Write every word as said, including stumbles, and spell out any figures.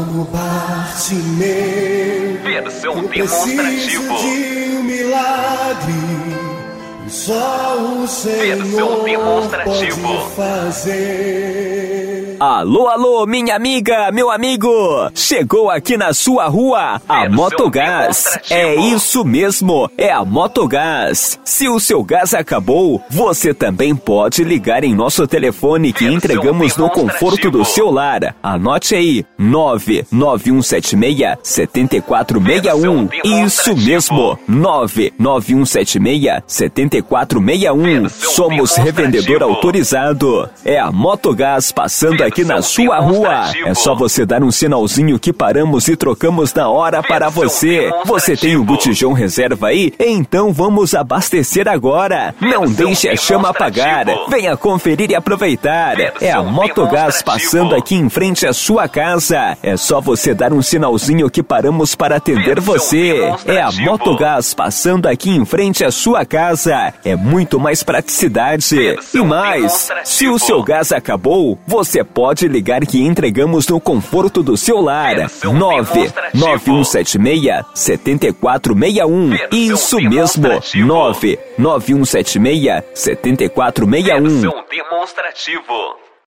Como Bartimeu, versão eu demonstrativo. preciso de um milagre, e só o Senhor Versão demonstrativo. pode fazer. Alô, alô, minha amiga, meu amigo! Chegou aqui na sua rua a Versão Motogás. É isso mesmo, é a Motogás. Se o seu gás acabou, você também pode ligar em nosso telefone que Versão entregamos no conforto do seu lar. Anote aí, nove nove um sete seis, sete quatro seis um. Isso mesmo, nove nove um sete seis, sete quatro seis um. Versão Somos revendedor demonstrativo. autorizado. É a Motogás passando aqui na sua rua. É só você dar um sinalzinho que paramos e trocamos na hora para você. Você tem um botijão reserva aí? Então vamos abastecer agora. Não deixe a chama apagar. Venha conferir e aproveitar. É a Motogás passando aqui em frente à sua casa. É só você dar um sinalzinho que paramos para atender você. É a Motogás passando aqui em frente à sua casa. É muito mais praticidade. E mais, se o seu gás acabou, você pode ligar que entregamos no conforto do seu lar. nove nove um sete seis, sete quatro seis um. Isso mesmo, nove nove um sete seis, sete quatro seis um. Versão demonstrativo.